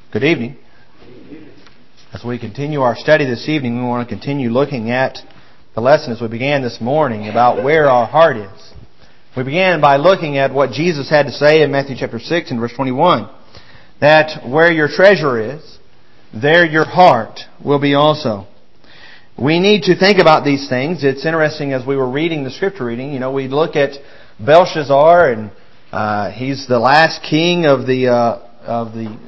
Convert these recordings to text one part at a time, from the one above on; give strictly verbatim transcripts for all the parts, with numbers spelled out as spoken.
Good evening. As we continue our study this evening, we want to continue looking at the lesson as we began this morning about where our heart is. We began by looking at what Jesus had to say in Matthew chapter six and verse twenty-one. That where your treasure is, there your heart will be also. We need to think about these things. It's interesting as we were reading the scripture reading, you know, we look at Belshazzar and uh, he's the last king of the uh, of the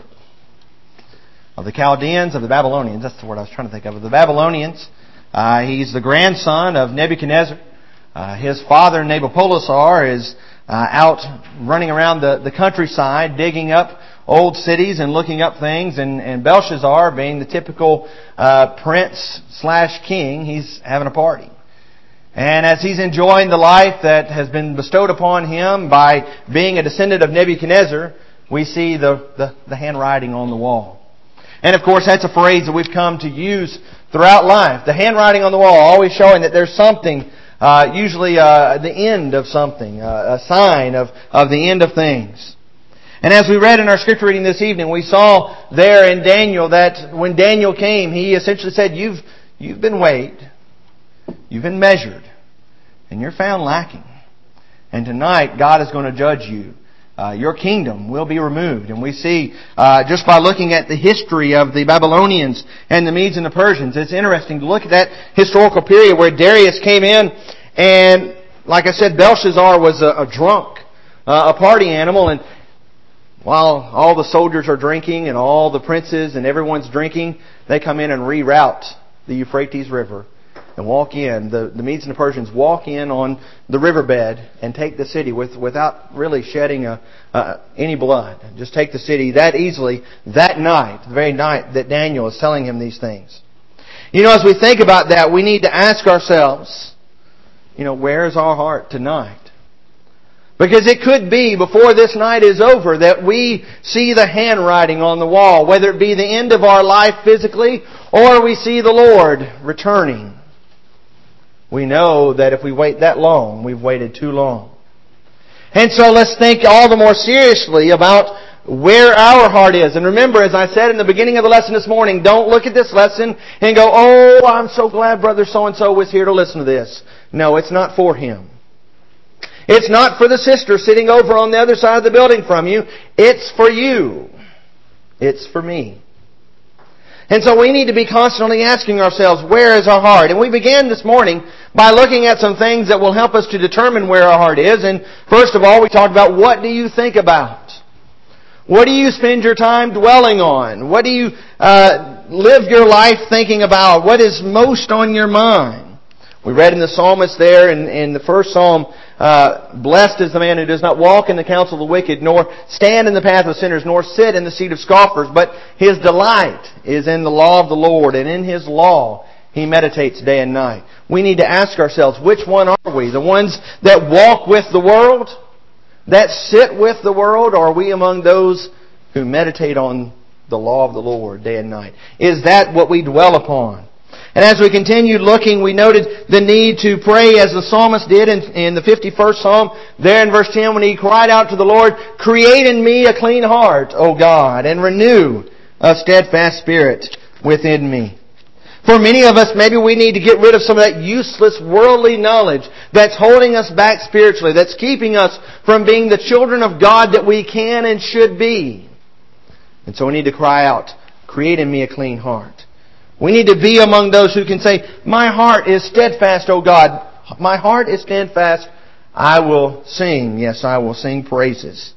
of the Chaldeans, of the Babylonians. That's the word I was trying to think of. Of the Babylonians. Uh, he's the grandson of Nebuchadnezzar. Uh, his father, Nabopolassar, is uh, out running around the, the countryside, digging up old cities and looking up things. And, and Belshazzar, being the typical uh, prince slash king, he's having a party. And as he's enjoying the life that has been bestowed upon him by being a descendant of Nebuchadnezzar, we see the, the, the handwriting on the wall. And of course, that's a phrase that we've come to use throughout life. The handwriting on the wall, always showing that there's something, uh, usually uh, the end of something, uh, a sign of, of the end of things. And as we read in our scripture reading this evening, we saw there in Daniel that when Daniel came, he essentially said, you've, you've been weighed, you've been measured, and you're found lacking. And tonight, God is going to judge you. Uh, your kingdom will be removed. And we see, uh, just by looking at the history of the Babylonians and the Medes and the Persians, it's interesting to look at that historical period where Darius came in and, like I said, Belshazzar was a, a drunk, uh, a party animal, and while all the soldiers are drinking and all the princes and everyone's drinking, they come in and reroute the Euphrates River and walk in. The, the Medes and the Persians walk in on the riverbed and take the city with, without really shedding a, uh, any blood. Just take the city that easily that night, the very night that Daniel is telling him these things. You know, as we think about that, we need to ask ourselves, you know, where is our heart tonight? Because it could be, before this night is over, that we see the handwriting on the wall, whether it be the end of our life physically, or we see the Lord returning. We know that if we wait that long, we've waited too long. And so let's think all the more seriously about where our heart is. And remember, as I said in the beginning of the lesson this morning, don't look at this lesson and go, oh, I'm so glad Brother so-and-so was here to listen to this. No, it's not for him. It's not for the sister sitting over on the other side of the building from you. It's for you. It's for me. And so we need to be constantly asking ourselves, where is our heart? And we began this morning by looking at some things that will help us to determine where our heart is. And first of all, we talked about, what do you think about? What do you spend your time dwelling on? What do you uh, live your life thinking about? What is most on your mind? We read in the psalmist there in, in the first psalm, uh, blessed is the man who does not walk in the counsel of the wicked, nor stand in the path of sinners, nor sit in the seat of scoffers, but his delight is in the law of the Lord, and in his law he meditates day and night. We need to ask ourselves, which one are we? The ones that walk with the world? That sit with the world? Or are we among those who meditate on the law of the Lord day and night? Is that what we dwell upon? And as we continued looking, we noted the need to pray as the psalmist did in, in the fifty-first Psalm. There in verse ten, when he cried out to the Lord, create in me a clean heart, O God, and renew a steadfast spirit within me. For many of us, maybe we need to get rid of some of that useless worldly knowledge that's holding us back spiritually, that's keeping us from being the children of God that we can and should be. And so we need to cry out, create in me a clean heart. We need to be among those who can say, my heart is steadfast, O God. My heart is steadfast. I will sing. Yes, I will sing praises.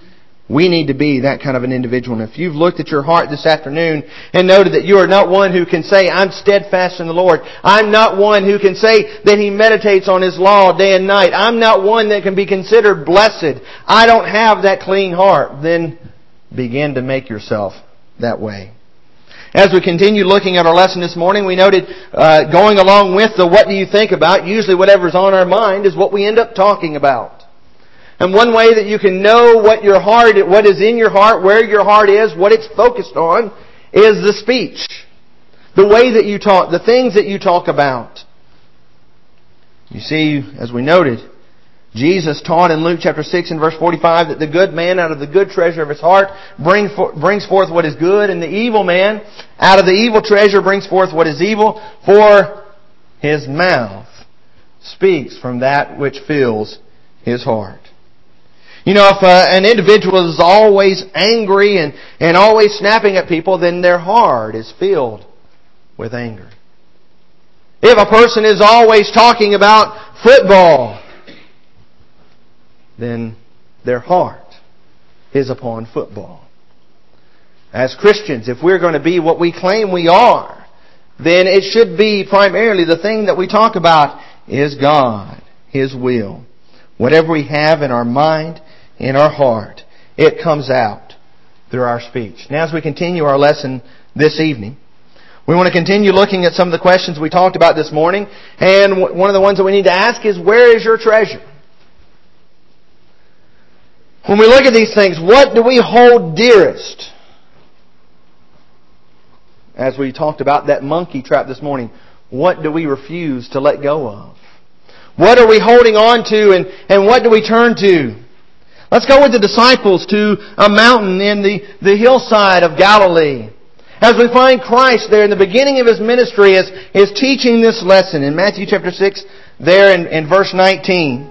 We need to be that kind of an individual. And if you've looked at your heart this afternoon and noted that you are not one who can say, I'm steadfast in the Lord. I'm not one who can say that he meditates on his law day and night. I'm not one that can be considered blessed. I don't have that clean heart. Then begin to make yourself that way. As we continue looking at our lesson this morning, we noted uh, going along with the what do you think about, usually whatever's on our mind is what we end up talking about. And one way that you can know what your heart, what is in your heart, where your heart is, what it's focused on, is the speech. The way that you talk, the things that you talk about. You see, as we noted, Jesus taught in Luke chapter six and verse forty-five that the good man out of the good treasure of his heart brings brings forth what is good, and the evil man out of the evil treasure brings forth what is evil, for his mouth speaks from that which fills his heart. You know, if uh, an individual is always angry and, and always snapping at people, then their heart is filled with anger. If a person is always talking about football, then their heart is upon football. As Christians, if we're going to be what we claim we are, then it should be primarily the thing that we talk about is God, His will. Whatever we have in our mind, in our heart, it comes out through our speech. Now, as we continue our lesson this evening, we want to continue looking at some of the questions we talked about this morning. And one of the ones that we need to ask is, where is your treasure? When we look at these things, what do we hold dearest? As we talked about that monkey trap this morning, what do we refuse to let go of? What are we holding on to, and, and what do we turn to? Let's go with the disciples to a mountain in the, the hillside of Galilee. As we find Christ there in the beginning of His ministry is, is teaching this lesson. In Matthew chapter six, there in, in verse nineteen,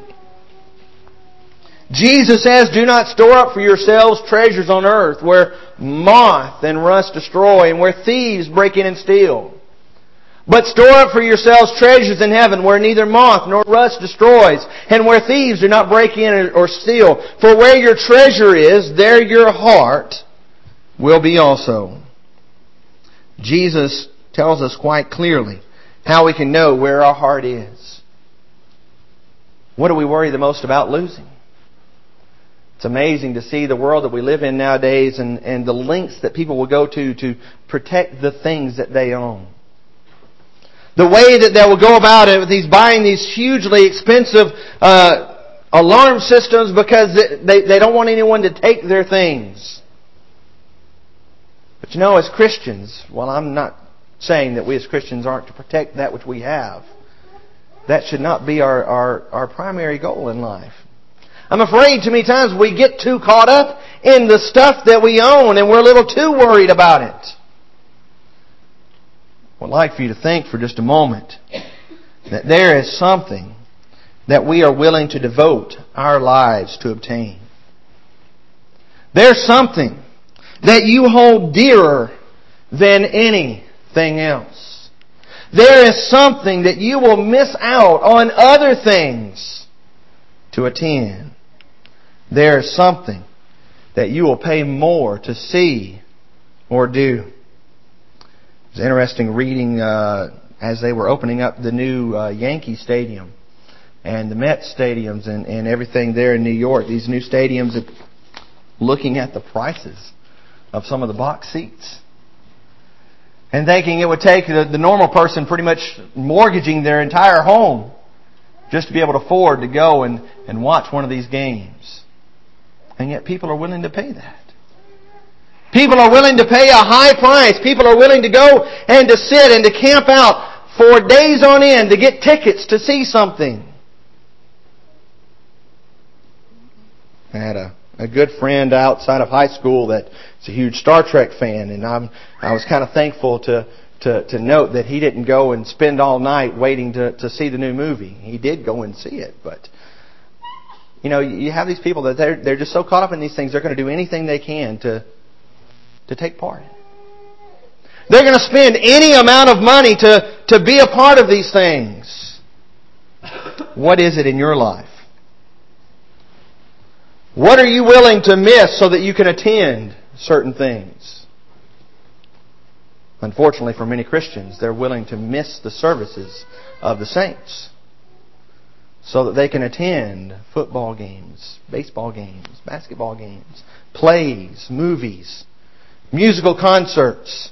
Jesus says, "Do not store up for yourselves treasures on earth, where moth and rust destroy, and where thieves break in and steal. But store up for yourselves treasures in heaven, where neither moth nor rust destroys, and where thieves do not break in or steal. For where your treasure is, there your heart will be also." Jesus tells us quite clearly how we can know where our heart is. What do we worry the most about losing? It's amazing to see the world that we live in nowadays, and, and the lengths that people will go to to protect the things that they own. The way that they will go about it with these buying these hugely expensive uh, alarm systems because they, they don't want anyone to take their things. But you know, as Christians, while I'm not saying that we as Christians aren't to protect that which we have, that should not be our, our, our primary goal in life. I'm afraid too many times we get too caught up in the stuff that we own and we're a little too worried about it. I'd like for you to think for just a moment that there is something that we are willing to devote our lives to obtain. There's something that you hold dearer than anything else. There is something that you will miss out on other things to attend. There is something that you will pay more to see or do. It was interesting reading uh, as they were opening up the new uh, Yankee Stadium and the Mets stadiums and, and everything there in New York. These new stadiums, looking at the prices of some of the box seats and thinking it would take the, the normal person pretty much mortgaging their entire home just to be able to afford to go and, and watch one of these games. And yet people are willing to pay that. People are willing to pay a high price. People are willing to go and to sit and to camp out for days on end to get tickets to see something. I had a, a good friend outside of high school that's a huge Star Trek fan, and I'm, I was kind of thankful to, to, to note that he didn't go and spend all night waiting to, to see the new movie. He did go and see it, but you know, you have these people that they're, they're just so caught up in these things, they're going to do anything they can to to take part. They're going to spend any amount of money to, to be a part of these things. What is it in your life? What are you willing to miss so that you can attend certain things? Unfortunately for many Christians, they're willing to miss the services of the saints so that they can attend football games, baseball games, basketball games, plays, movies, musical concerts.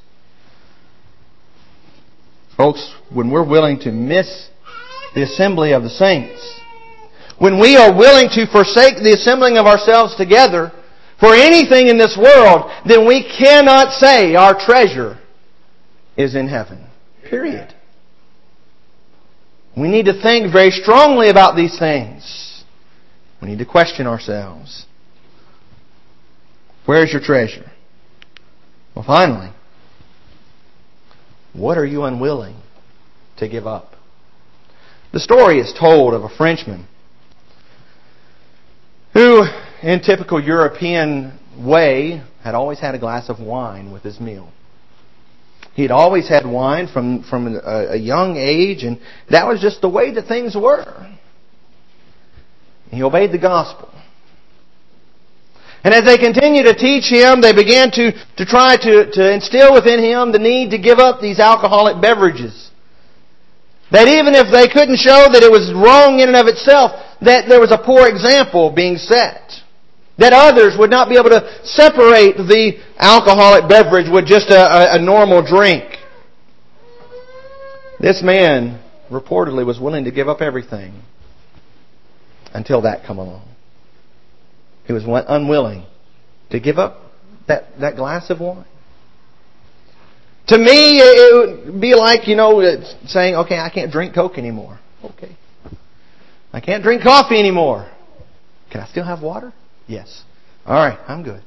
Folks, when we're willing to miss the assembly of the saints, when we are willing to forsake the assembling of ourselves together for anything in this world, then we cannot say our treasure is in heaven. Period. We need to think very strongly about these things. We need to question ourselves. Where's your treasure? Well, finally, what are you unwilling to give up? The story is told of a Frenchman who, in typical European way, had always had a glass of wine with his meal. He had always had wine from, from a, a young age, and that was just the way that things were. He obeyed the gospel. And as they continued to teach him, they began to, to try to, to instill within him the need to give up these alcoholic beverages. That even if they couldn't show that it was wrong in and of itself, that there was a poor example being set. That others would not be able to separate the alcoholic beverage with just a, a, a normal drink. This man reportedly was willing to give up everything until that come along. He was unwilling to give up that, that glass of wine. To me, it would be like, you know, saying, okay, I can't drink Coke anymore. Okay. I can't drink coffee anymore. Can I still have water? Yes. All right, I'm good.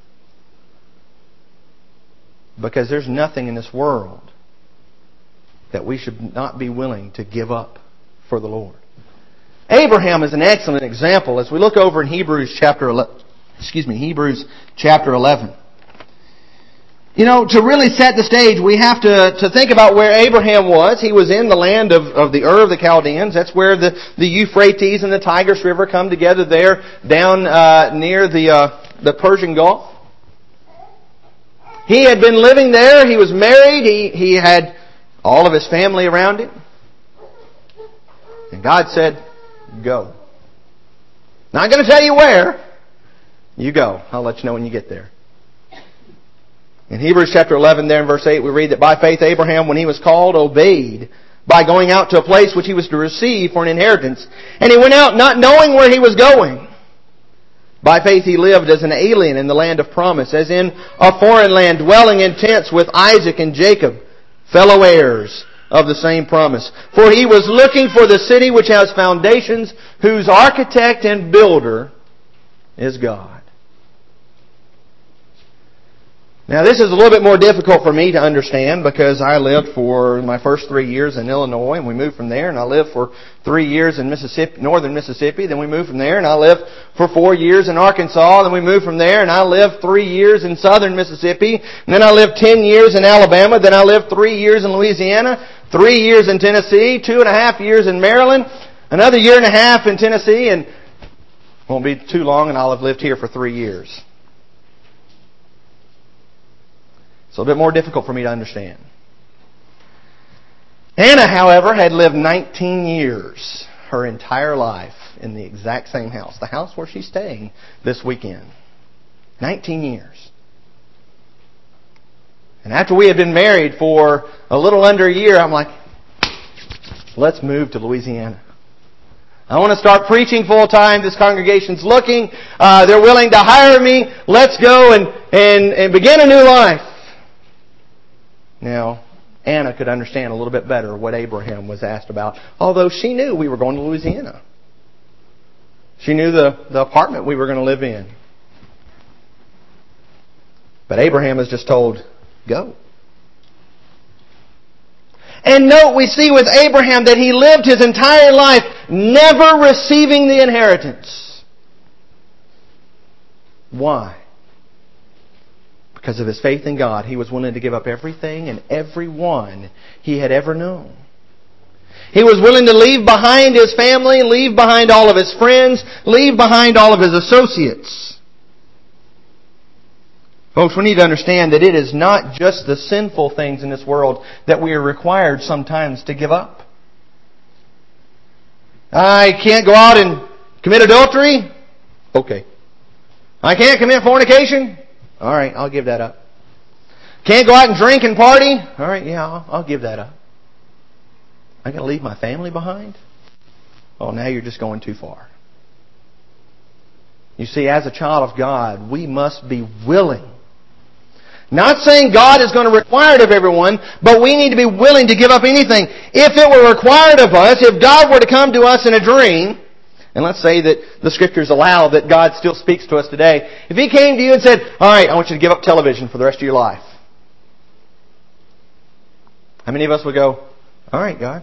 Because there's nothing in this world that we should not be willing to give up for the Lord. Abraham is an excellent example as we look over in Hebrews chapter eleven. Excuse me, Hebrews chapter eleven. You know, to really set the stage, we have to, to think about where Abraham was. He was in the land of, of the Ur of the Chaldeans. That's where the, the Euphrates and the Tigris River come together there down uh, near the, uh, the Persian Gulf. He had been living there. He was married. He, he had all of his family around him. And God said, go. Not going to tell you where. You go. I'll let you know when you get there. In Hebrews chapter eleven, there in verse eight, we read that by faith Abraham, when he was called, obeyed by going out to a place which he was to receive for an inheritance. And he went out not knowing where he was going. By faith he lived as an alien in the land of promise, as in a foreign land, dwelling in tents with Isaac and Jacob, fellow heirs of the same promise. For he was looking for the city which has foundations, whose architect and builder is God. Now this is a little bit more difficult for me to understand because I lived for my first three years in Illinois and we moved from there, and I lived for three years in Mississippi, northern Mississippi, then we moved from there, and I lived for four years in Arkansas, then we moved from there and I lived three years in southern Mississippi, and then I lived ten years in Alabama, then I lived three years in Louisiana, three years in Tennessee, two and a half years in Maryland, another year and a half in Tennessee, and it won't be too long and I'll have lived here for three years. It's a little bit more difficult for me to understand. Anna, however, had lived nineteen years, her entire life, in the exact same house. The house where she's staying this weekend. nineteen years. And after we had been married for a little under a year, I'm like, let's move to Louisiana. I want to start preaching full time. This congregation's looking. Uh, they're willing to hire me. Let's go and, and, and begin a new life. Now, Anna could understand a little bit better what Abraham was asked about, although she knew we were going to Louisiana. She knew the, the apartment we were going to live in. But Abraham is just told, go. And note, we see with Abraham that he lived his entire life never receiving the inheritance. Why? Because of his faith in God, he was willing to give up everything and everyone he had ever known. He was willing to leave behind his family, leave behind all of his friends, leave behind all of his associates. Folks, we need to understand that it is not just the sinful things in this world that we are required sometimes to give up. I can't go out and commit adultery? Okay. I can't commit fornication? All right, I'll give that up. Can't go out and drink and party? All right, yeah, I'll, I'll give that up. I'm going to leave my family behind? Oh, now you're just going too far. You see, as a child of God, we must be willing. Not saying God is going to require it of everyone, but we need to be willing to give up anything. If it were required of us, if God were to come to us in a dream And let's say that the Scriptures allow that God still speaks to us today. If He came to you and said, all right, I want you to give up television for the rest of your life. How many of us would go, all right, God?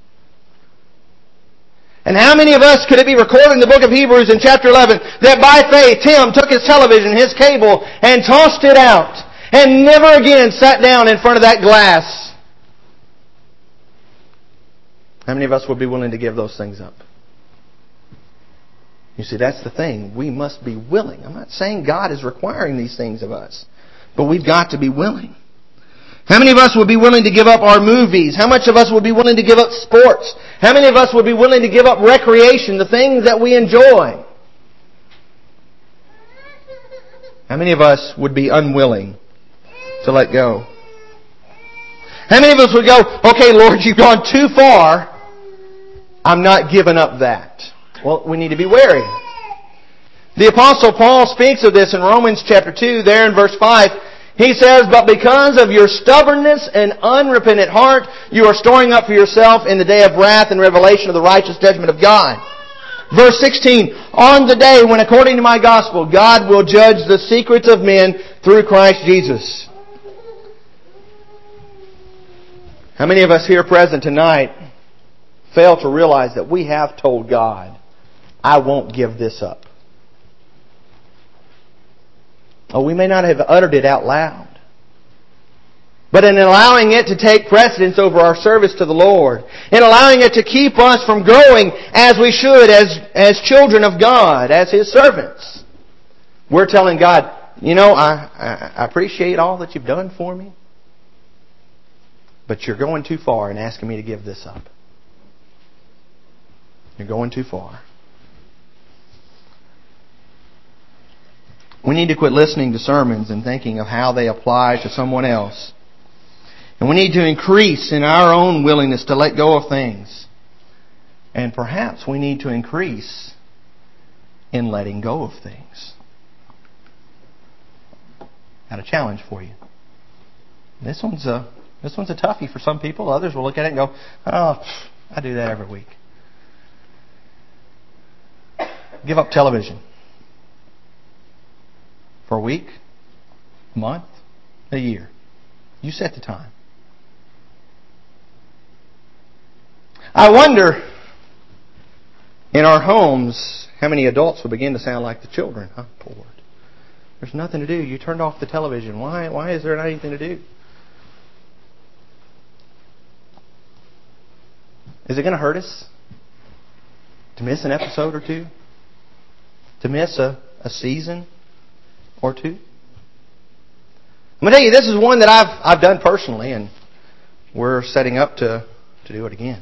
And how many of us could it be recorded in the book of Hebrews in chapter eleven that by faith Tim took his television, his cable, and tossed it out and never again sat down in front of that glass? How many of us would be willing to give those things up? You see, that's the thing. We must be willing. I'm not saying God is requiring these things of us, but we've got to be willing. How many of us would be willing to give up our movies? How much of us would be willing to give up sports? How many of us would be willing to give up recreation, the things that we enjoy? How many of us would be unwilling to let go? How many of us would go, okay, Lord, you've gone too far. I'm not giving up that. Well, we need to be wary. The Apostle Paul speaks of this in Romans chapter two, there in verse five. He says, but because of your stubbornness and unrepentant heart, you are storing up for yourself in the day of wrath and revelation of the righteous judgment of God. Verse sixteen, on the day when according to my gospel, God will judge the secrets of men through Christ Jesus. How many of us here present tonight fail to realize that we have told God, I won't give this up? Oh, we may not have uttered it out loud. But in allowing it to take precedence over our service to the Lord, in allowing it to keep us from growing as we should as, as children of God, as His servants, we're telling God, you know, I, I, I appreciate all that you've done for me, but you're going too far in asking me to give this up. You're going too far. We need to quit listening to sermons and thinking of how they apply to someone else. And we need to increase in our own willingness to let go of things. And perhaps we need to increase in letting go of things. Got a challenge for you. This one's a this one's a toughie for some people. Others will look at it and go, oh, I do that every week. Give up television. For a week, a month, a year. You set the time. I wonder, in our homes, how many adults will begin to sound like the children. I'm bored. There's nothing to do. You turned off the television. Why, why is there not anything to do? Is it going to hurt us to miss an episode or two? To miss a, a season or two? I'm going to tell you, this is one that I've I've done personally, and we're setting up to, to do it again.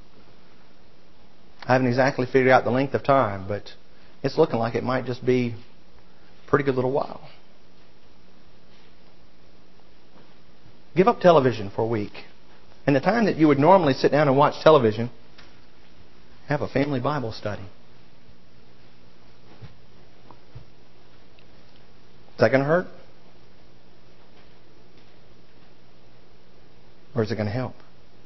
I haven't exactly figured out the length of time, but it's looking like it might just be a pretty good little while. Give up television for a week. And the time that you would normally sit down and watch television, have a family Bible study. Is that going to hurt? Or is it going to help?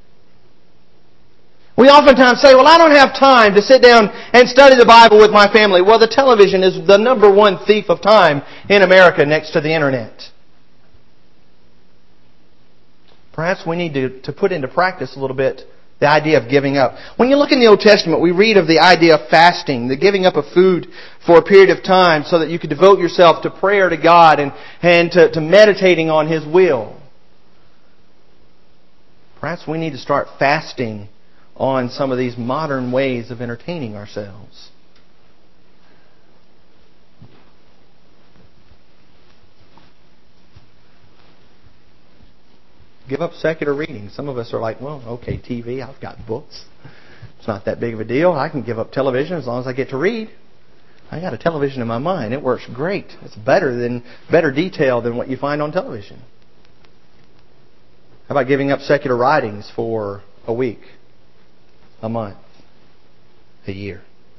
We oftentimes say, well, I don't have time to sit down and study the Bible with my family. Well, the television is the number one thief of time in America next to the internet. Perhaps we need to, to put into practice a little bit the idea of giving up. When you look in the Old Testament, we read of the idea of fasting, the giving up of food for a period of time so that you could devote yourself to prayer to God and, and to, to meditating on His will. Perhaps we need to start fasting on some of these modern ways of entertaining ourselves. Give up secular reading. Some of us are like, well, okay, T V, I've got books. It's not that big of a deal. I can give up television as long as I get to read. I got a television in my mind. It works great. It's better than better detail than what you find on television. How about giving up secular writings for a week, a month, a year?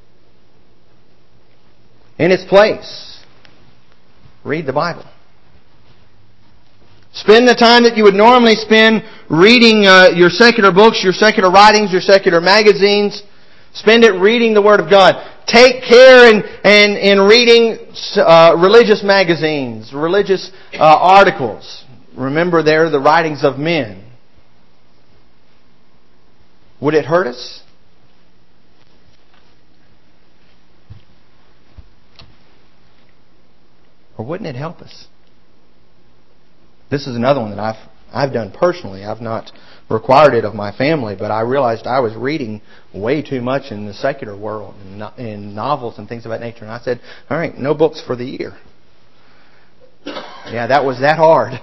In its place, read the Bible. Spend the time that you would normally spend reading uh, your secular books, your secular writings, your secular magazines. Spend it reading the Word of God. take care in, in, in reading uh, religious magazines, religious uh, articles. Remember, they're the writings of men. Would it hurt us? Or wouldn't it help us? This is another one that I've I've done personally. I've not required it of my family, but I realized I was reading way too much in the secular world, in, no, in novels and things of that nature. And I said, all right, no books for the year. Yeah, that was that hard.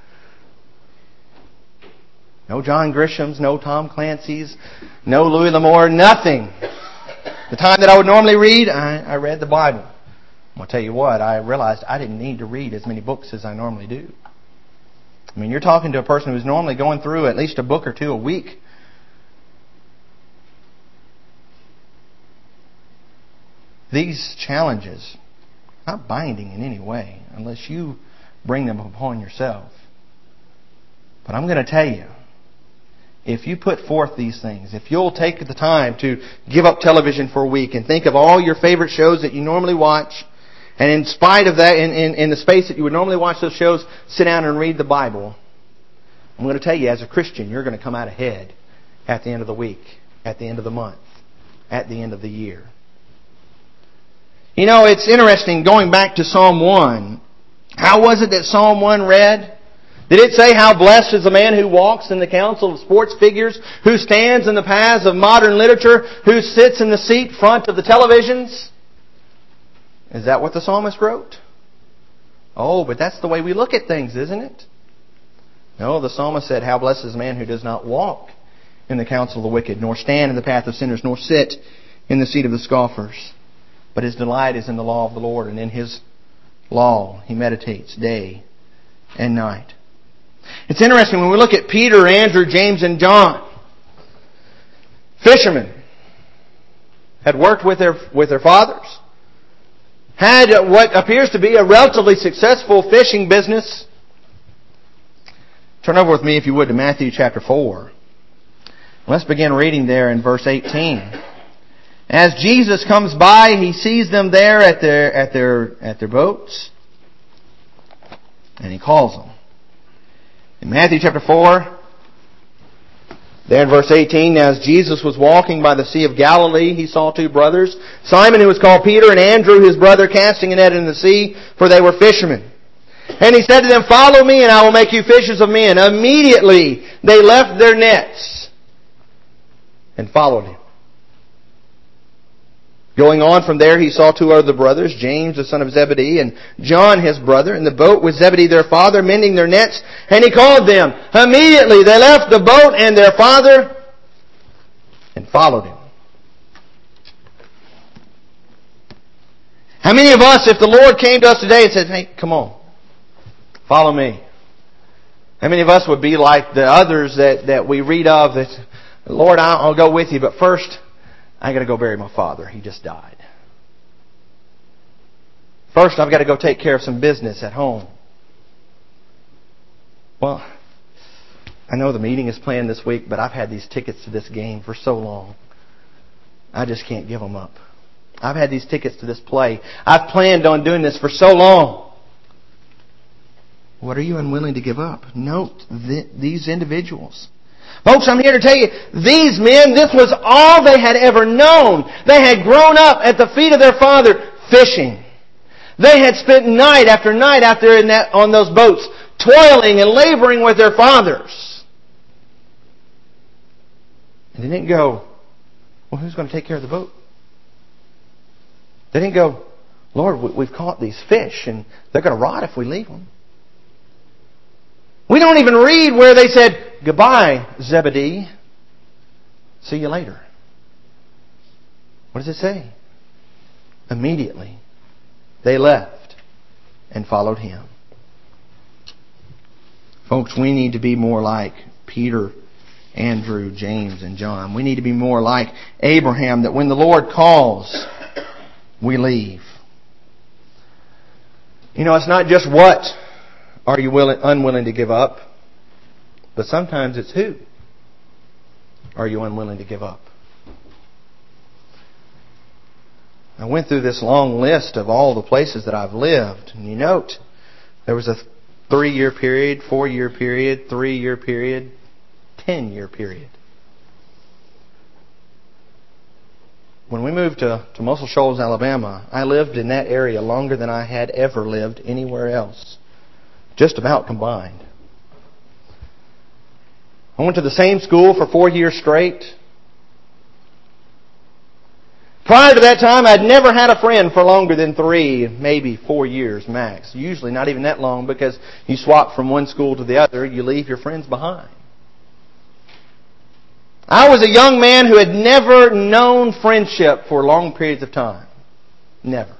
No John Grishams, no Tom Clancy's, no Louis L'Amour, nothing. The time that I would normally read, I, I read the Bible. I'll tell you what, I realized I didn't need to read as many books as I normally do. I mean, you're talking to a person who's normally going through at least a book or two a week. These challenges are not binding in any way unless you bring them upon yourself. But I'm going to tell you, if you put forth these things, if you'll take the time to give up television for a week and think of all your favorite shows that you normally watch, and in spite of that, in, in, in the space that you would normally watch those shows, sit down and read the Bible, I'm going to tell you, as a Christian, you're going to come out ahead at the end of the week, at the end of the month, at the end of the year. You know, it's interesting, going back to Psalm one, how was it that Psalm one read? Did it say, how blessed is the man who walks in the counsel of sports figures, who stands in the paths of modern literature, who sits in the seat front of the televisions? Is that what the psalmist wrote? Oh, but that's the way we look at things, isn't it? No, the psalmist said, how blessed is the man who does not walk in the counsel of the wicked, nor stand in the path of sinners, nor sit in the seat of the scoffers. But his delight is in the law of the Lord, and in His law he meditates day and night. It's interesting when we look at Peter, Andrew, James, and John. Fishermen had worked with their, with their fathers. Had what appears to be a relatively successful fishing business. Turn over with me, if you would, to Matthew chapter four. Let's begin reading there in verse eighteen. As Jesus comes by, He sees them there at their, at their, at their boats. And He calls them. In Matthew chapter four, there in verse eighteen, as Jesus was walking by the Sea of Galilee, He saw two brothers, Simon, who was called Peter, and Andrew, his brother, casting a net in the sea, for they were fishermen. And He said to them, follow me, and I will make you fishers of men. Immediately they left their nets and followed Him. Going on from there, He saw two other brothers, James the son of Zebedee, and John his brother, in the boat with Zebedee their father, mending their nets, and He called them. Immediately they left the boat and their father and followed Him. How many of us, if the Lord came to us today and said, hey, come on, follow me. How many of us would be like the others that, that we read of that, Lord, I'll, I'll go with you, but first, I got to go bury my father. He just died. First, I've got to go take care of some business at home. Well, I know the meeting is planned this week, but I've had these tickets to this game for so long. I just can't give them up. I've had these tickets to this play. I've planned on doing this for so long. What are you unwilling to give up? Note th- these individuals. Folks, I'm here to tell you, these men, this was all they had ever known. They had grown up at the feet of their father fishing. They had spent night after night out there in that, on those boats, toiling and laboring with their fathers. And they didn't go, well, who's going to take care of the boat? They didn't go, Lord, we've caught these fish and they're going to rot if we leave them. We don't even read where they said, goodbye, Zebedee. See you later. What does it say? Immediately, they left and followed Him. Folks, we need to be more like Peter, Andrew, James, and John. We need to be more like Abraham, that when the Lord calls, we leave. You know, it's not just what are you willing, unwilling to give up, but sometimes it's who are you unwilling to give up. I went through this long list of all the places that I've lived. And you note, there was a three-year period, four-year period, three-year period, ten-year period. When we moved to, to Muscle Shoals, Alabama, I lived in that area longer than I had ever lived anywhere else. Just about combined. I went to the same school for four years straight. Prior to that time, I'd never had a friend for longer than three, maybe four years max. Usually not even that long, because you swap from one school to the other, you leave your friends behind. I was a young man who had never known friendship for long periods of time. Never.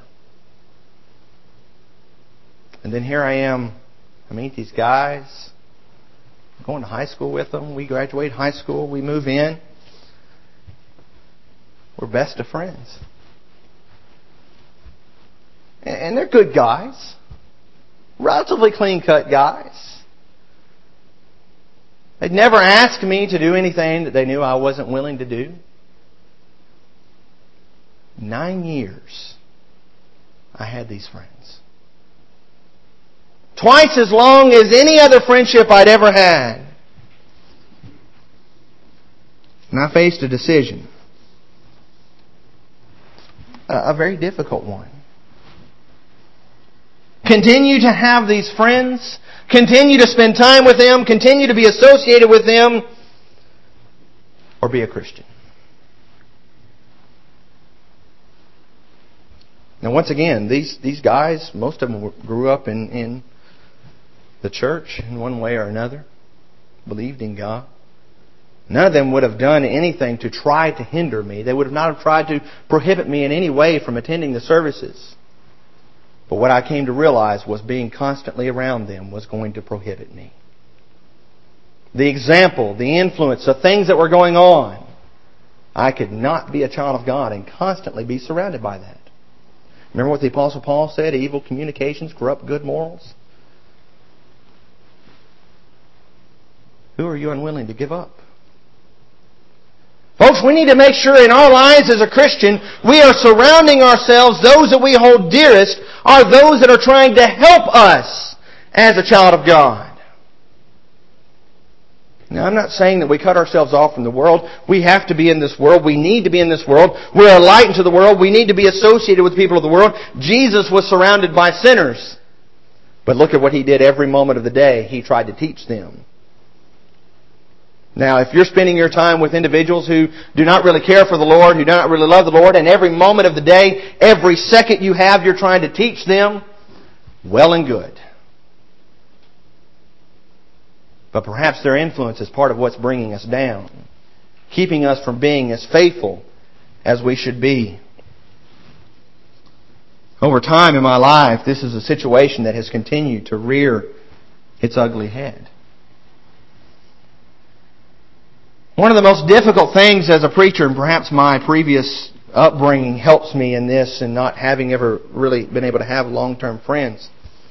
And then here I am. I meet these guys. I'm going to high school with them. We graduate high school. We move in. We're best of friends. And they're good guys. Relatively clean-cut guys. They'd never asked me to do anything that they knew I wasn't willing to do. Nine years I had these friends. Twice as long as any other friendship I'd ever had. And I faced a decision. A very difficult one. Continue to have these friends. Continue to spend time with them. Continue to be associated with them. Or be a Christian. Now once again, these, these guys, most of them grew up in, in the church in one way or another. Believed in God. None of them would have done anything to try to hinder me. They would have not have tried to prohibit me in any way from attending the services. But what I came to realize was being constantly around them was going to prohibit me. The example, the influence, the things that were going on. I could not be a child of God and constantly be surrounded by that. Remember what the Apostle Paul said? Evil communications corrupt good morals. Who are you unwilling to give up? Folks, we need to make sure in our lives as a Christian, we are surrounding ourselves, those that we hold dearest are those that are trying to help us as a child of God. Now, I'm not saying that we cut ourselves off from the world. We have to be in this world. We need to be in this world. We're a light into the world. We need to be associated with the people of the world. Jesus was surrounded by sinners. But look at what He did every moment of the day. He tried to teach them. Now, if you're spending your time with individuals who do not really care for the Lord, who do not really love the Lord, and every moment of the day, every second you have, you're trying to teach them, well and good. But perhaps their influence is part of what's bringing us down, keeping us from being as faithful as we should be. Over time in my life, this is a situation that has continued to rear its ugly head. One of the most difficult things as a preacher, and perhaps my previous upbringing helps me in this and not having ever really been able to have long-term friends,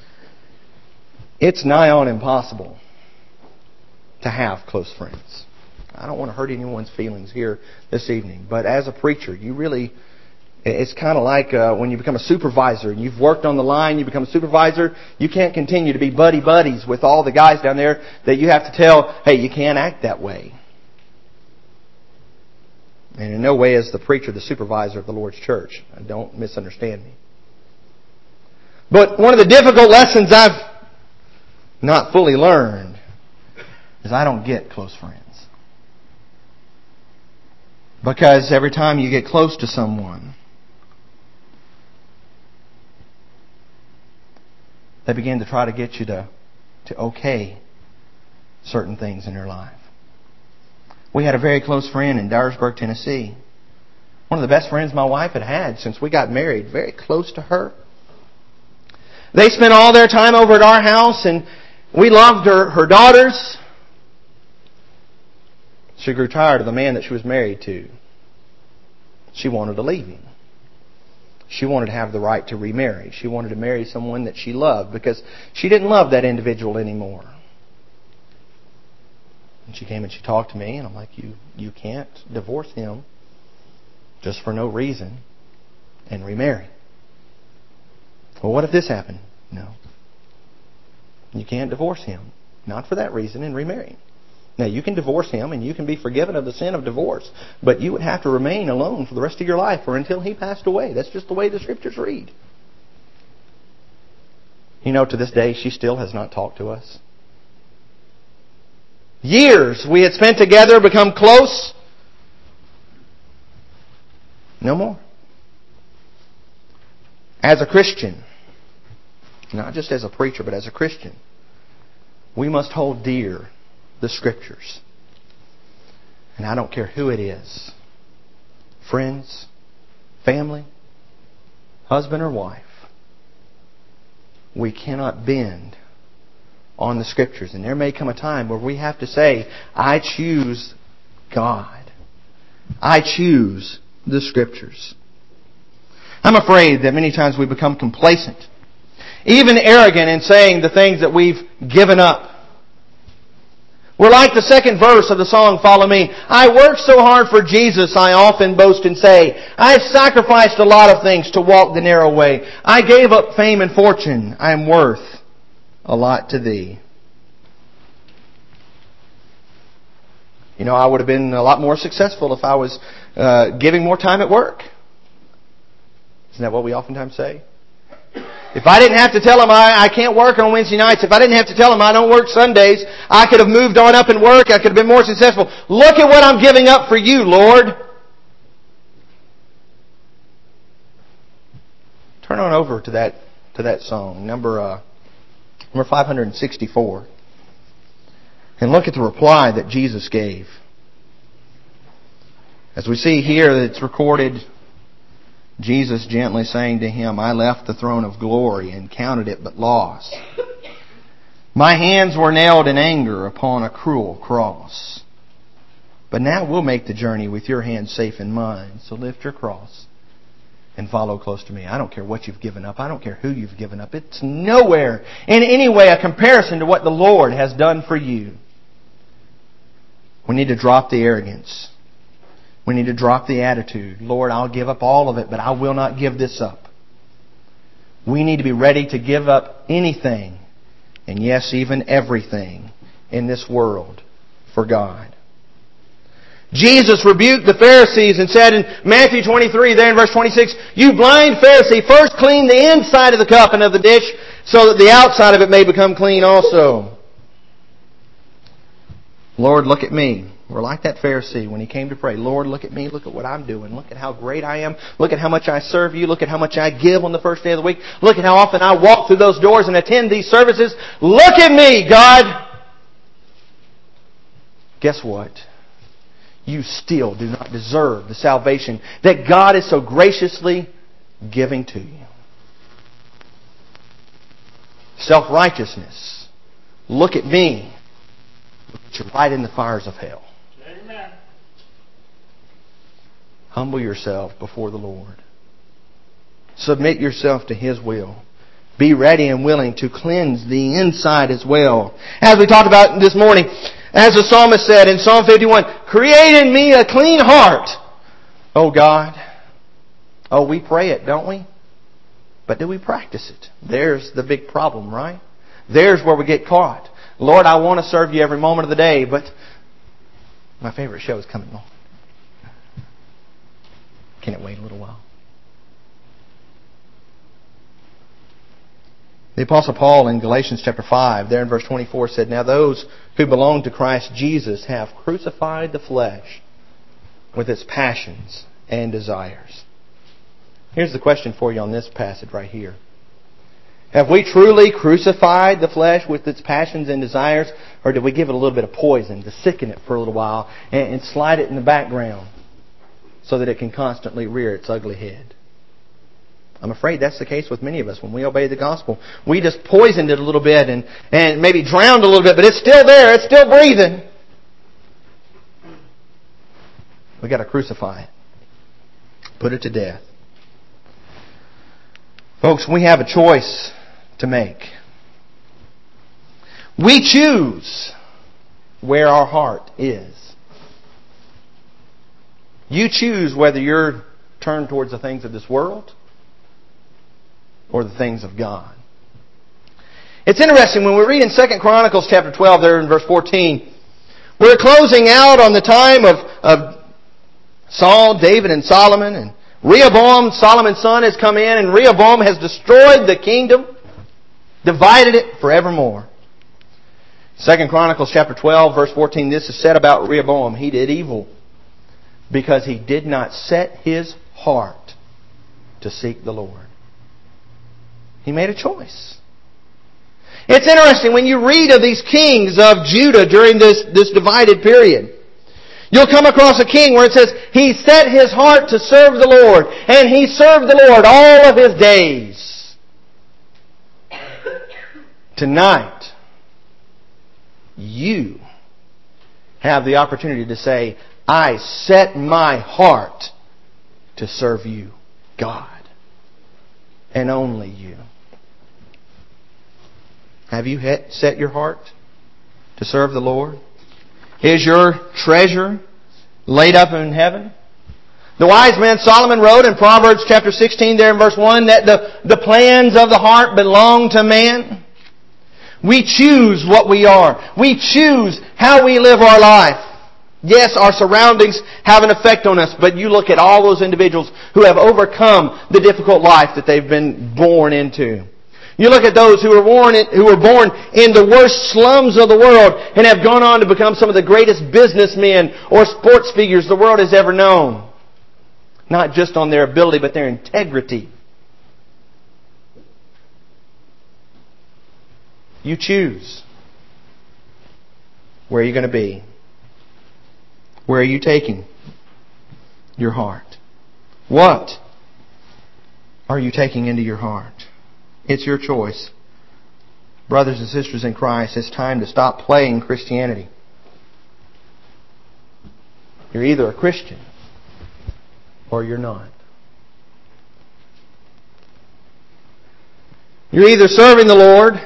it's nigh on impossible to have close friends. I don't want to hurt anyone's feelings here this evening, but as a preacher, you really, it's kind of like uh, when you become a supervisor and you've worked on the line, you become a supervisor, you can't continue to be buddy-buddies with all the guys down there that you have to tell, hey, you can't act that way. And in no way is the preacher the supervisor of the Lord's church. Don't misunderstand me. But one of the difficult lessons I've not fully learned is I don't get close friends. Because every time you get close to someone, they begin to try to get you to, to okay certain things in your life. We had a very close friend in Dyersburg, Tennessee. One of the best friends my wife had had since we got married. Very close to her. They spent all their time over at our house, and we loved her, her daughters. She grew tired of the man that she was married to. She wanted to leave him. She wanted to have the right to remarry. She wanted to marry someone that she loved because she didn't love that individual anymore. And she came and she talked to me, and I'm like, you you can't divorce him just for no reason. and remarry. Well, what if this happened? No. You can't divorce him. Not for that reason and remarry him. Now, you can divorce him and you can be forgiven of the sin of divorce, but you would have to remain alone for the rest of your life or until he passed away. That's just the way the Scriptures read. You know, to this day, she still has not talked to us. Years we had spent together, become close. No more. As a Christian, not just as a preacher, but as a Christian, we must hold dear the Scriptures. And I don't care who it is. Friends, family, husband or wife. We cannot bend on the Scriptures. And there may come a time where we have to say, I choose God. I choose the Scriptures. I'm afraid that many times we become complacent, even arrogant in saying the things that we've given up. We're like the second verse of the song, Follow Me. I work so hard for Jesus, I often boast and say, I've sacrificed a lot of things to walk the narrow way. I gave up fame and fortune. I am worth a lot to Thee. You know, I would have been a lot more successful if I was uh, giving more time at work. Isn't that what we oftentimes say? If I didn't have to tell them I, I can't work on Wednesday nights, if I didn't have to tell them I don't work Sundays, I could have moved on up in work, I could have been more successful. Look at what I'm giving up for You, Lord. Turn on over to that to that song, number uh, number five hundred sixty-four. And look at the reply that Jesus gave. As we see here, it's recorded, Jesus gently saying to him, I left the throne of glory and counted it but loss. My hands were nailed in anger upon a cruel cross. But now we'll make the journey with your hands safe in mine. So lift your cross and follow close to me. I don't care what you've given up. I don't care who you've given up. It's nowhere in any way a comparison to what the Lord has done for you. We need to drop the arrogance. We need to drop the attitude. Lord, I'll give up all of it, but I will not give this up. We need to be ready to give up anything, and yes, even everything in this world for God. Jesus rebuked the Pharisees and said in Matthew twenty-three, there in verse twenty-six, You blind Pharisee, first clean the inside of the cup and of the dish, so that the outside of it may become clean also. Lord, look at me. We're like that Pharisee when he came to pray. Lord, look at me. Look at what I'm doing. Look at how great I am. Look at how much I serve You. Look at how much I give on the first day of the week. Look at how often I walk through those doors and attend these services. Look at me, God! Guess what? You still do not deserve the salvation that God is so graciously giving to you. Self-righteousness. Look at me. Look at you right in the fires of hell. Amen. Humble yourself before the Lord. Submit yourself to His will. Be ready and willing to cleanse the inside as well. As we talked about this morning, as the psalmist said in Psalm fifty-one, Create in me a clean heart, O God. Oh, we pray it, don't we? But do we practice it? There's the big problem, right? There's where we get caught. Lord, I want to serve You every moment of the day, but my favorite show is coming on. Can it wait a little while? The Apostle Paul in Galatians chapter five, there in verse twenty-four, said, Now those who belong to Christ Jesus have crucified the flesh with its passions and desires. Here's the question for you on this passage right here. Have we truly crucified the flesh with its passions and desires, or did we give it a little bit of poison to sicken it for a little while and slide it in the background so that it can constantly rear its ugly head? I'm afraid that's the case with many of us when we obey the gospel. We just poisoned it a little bit and, and maybe drowned a little bit, but it's still there. It's still breathing. We've got to crucify it. Put it to death. Folks, we have a choice to make. We choose where our heart is. You choose whether you're turn towards the things of this world or the things of God? It's interesting when we read in Second Chronicles chapter twelve there in verse fourteen, we're closing out on the time of, of Saul, David, and Solomon, and Rehoboam, Solomon's son, has come in, and Rehoboam has destroyed the kingdom, divided it forevermore. Second Chronicles chapter twelve, verse fourteen, this is said about Rehoboam. He did evil because he did not set his heart to seek the Lord. He made a choice. It's interesting when you read of these kings of Judah during this, this divided period. You'll come across a king where it says, he set his heart to serve the Lord, and he served the Lord all of his days. Tonight, you have the opportunity to say, I set my heart to serve you, God, and only you. Have you set your heart to serve the Lord? Is your treasure laid up in heaven? The wise man Solomon wrote in Proverbs chapter sixteen there in verse one that the, the plans of the heart belong to man. We choose what we are. We choose how we live our life. Yes, our surroundings have an effect on us, but you look at all those individuals who have overcome the difficult life that they've been born into. You look at those who were born in, who were born in the worst slums of the world and have gone on to become some of the greatest businessmen or sports figures the world has ever known. Not just on their ability, but their integrity. You choose. Where are you going to be? Where are you taking your heart? What are you taking into your heart? It's your choice. Brothers and sisters in Christ, it's time to stop playing Christianity. You're either a Christian or you're not. You're either serving the Lord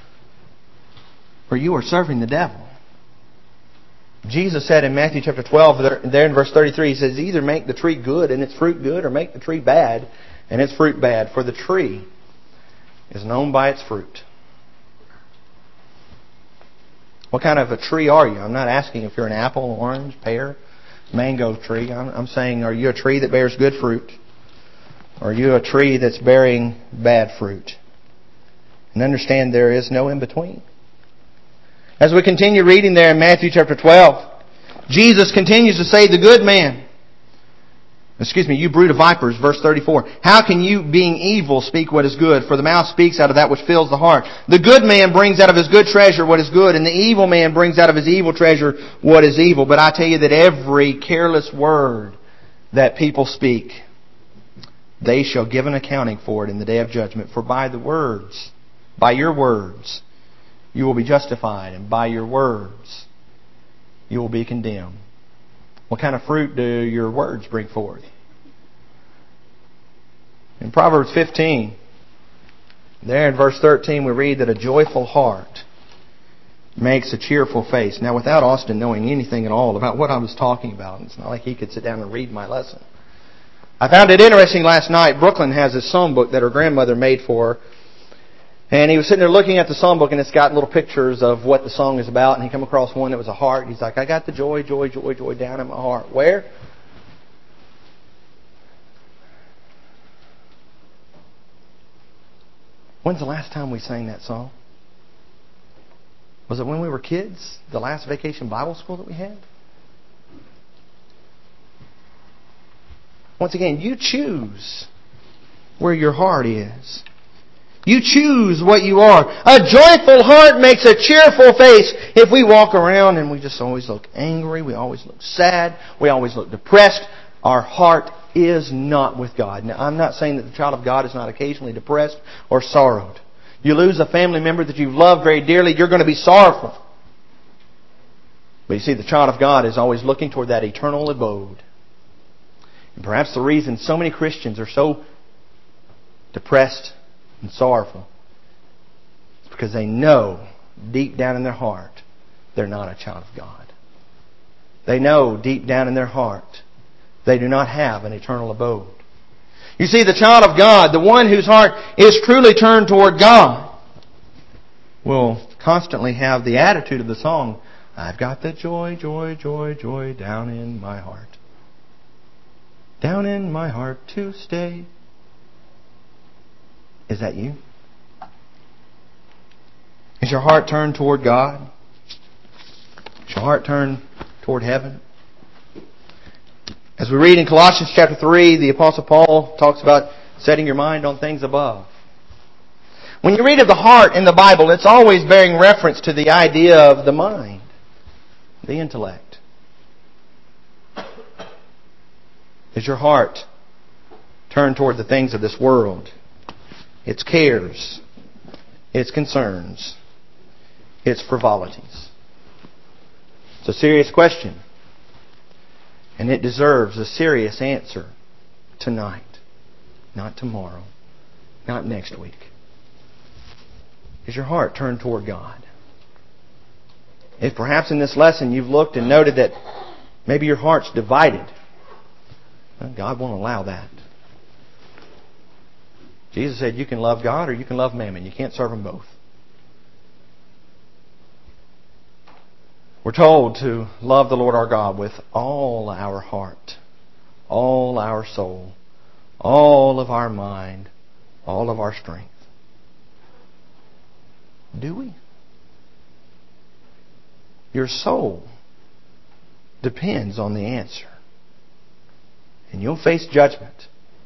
or you are serving the devil. Jesus said in Matthew chapter twelve, there in verse thirty-three, He says, either make the tree good and its fruit good, or make the tree bad and its fruit bad. For the tree is known by its fruit. What kind of a tree are you? I'm not asking if you're an apple, orange, pear, mango tree. I'm, I'm saying, are you a tree that bears good fruit? Or are you a tree that's bearing bad fruit? And understand there is no in between. As we continue reading there in Matthew chapter twelve, Jesus continues to say, the good man, excuse me, you brood of vipers, verse thirty-four. How can you, being evil, speak what is good? For the mouth speaks out of that which fills the heart. The good man brings out of his good treasure what is good, and the evil man brings out of his evil treasure what is evil. But I tell you that every careless word that people speak, they shall give an accounting for it in the day of judgment. For by the words, by your words, you will be justified, and by your words, you will be condemned. What kind of fruit do your words bring forth? In Proverbs fifteen, there in verse thirteen, we read that a joyful heart makes a cheerful face. Now, without Austin knowing anything at all about what I was talking about, it's not like he could sit down and read my lesson. I found it interesting last night. Brooklyn has this psalm book that her grandmother made for her. And he was sitting there looking at the psalm book, and it's got little pictures of what the song is about. And he came across one that was a heart. And he's like, I got the joy, joy, joy, joy down in my heart. Where? When's the last time we sang that song? Was it when we were kids? The last vacation Bible school that we had? Once again, you choose where your heart is. You choose what you are. A joyful heart makes a cheerful face. If we walk around and we just always look angry, we always look sad, we always look depressed, our heart is not with God. Now, I'm not saying that the child of God is not occasionally depressed or sorrowed. You lose a family member that you've loved very dearly, you're going to be sorrowful. But you see, the child of God is always looking toward that eternal abode. And perhaps the reason so many Christians are so depressed and sorrowful is because they know deep down in their heart they're not a child of God. They know deep down in their heart they do not have an eternal abode. You see, the child of God, the one whose heart is truly turned toward God, will constantly have the attitude of the song, I've got the joy, joy, joy, joy down in my heart. Down in my heart to stay. Is that you? Is your heart turned toward God? Is your heart turned toward heaven? As we read in Colossians chapter three, the Apostle Paul talks about setting your mind on things above. When you read of the heart in the Bible, it's always bearing reference to the idea of the mind, the intellect. Is your heart turned toward the things of this world? Its cares, its concerns, its frivolities. It's a serious question. And it deserves a serious answer tonight. Not tomorrow. Not next week. Is your heart turned toward God? If perhaps in this lesson you've looked and noted that maybe your heart's divided, well, God won't allow that. Jesus said you can love God or you can love mammon. You can't serve them both. We're told to love the Lord our God with all our heart, all our soul, all of our mind, all of our strength. Do we? Your soul depends on the answer. And you'll face judgment.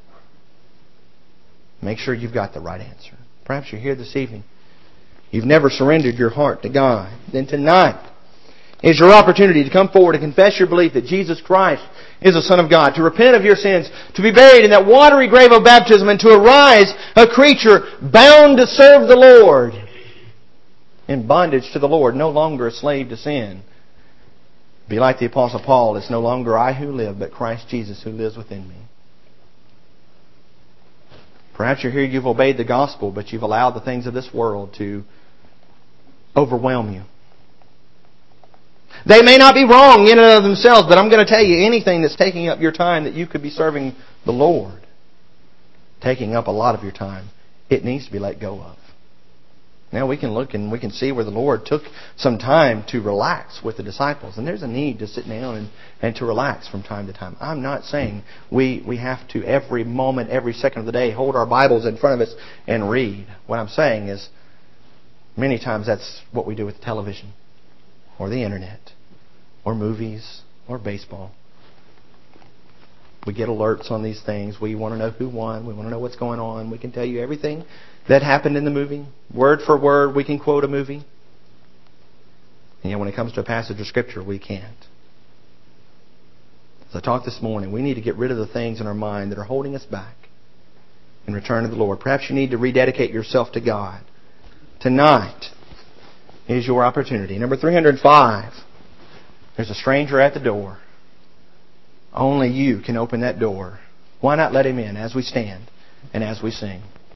Make sure you've got the right answer. Perhaps you're here this evening. You've never surrendered your heart to God. Then tonight is your opportunity to come forward and confess your belief that Jesus Christ is the Son of God, to repent of your sins, to be buried in that watery grave of baptism, and to arise a creature bound to serve the Lord, in bondage to the Lord, no longer a slave to sin. Be like the Apostle Paul, it's no longer I who live, but Christ Jesus who lives within me. Perhaps you're here, you've obeyed the gospel, but you've allowed the things of this world to overwhelm you. They may not be wrong in and of themselves, but I'm going to tell you, anything that's taking up your time that you could be serving the Lord, taking up a lot of your time, it needs to be let go of. Now we can look and we can see where the Lord took some time to relax with the disciples. And there's a need to sit down and, and to relax from time to time. I'm not saying we, we have to every moment, every second of the day hold our Bibles in front of us and read. What I'm saying is many times that's what we do with television or the internet or movies or baseball. We get alerts on these things. We want to know who won. We want to know what's going on. We can tell you everything that happened in the movie. Word for word, we can quote a movie. And yet when it comes to a passage of Scripture, we can't. As I talked this morning, we need to get rid of the things in our mind that are holding us back and return to the Lord. Perhaps you need to rededicate yourself to God. Tonight is your opportunity. Number three hundred five. There's a stranger at the door. Only you can open that door. Why not let him in as we stand and as we sing?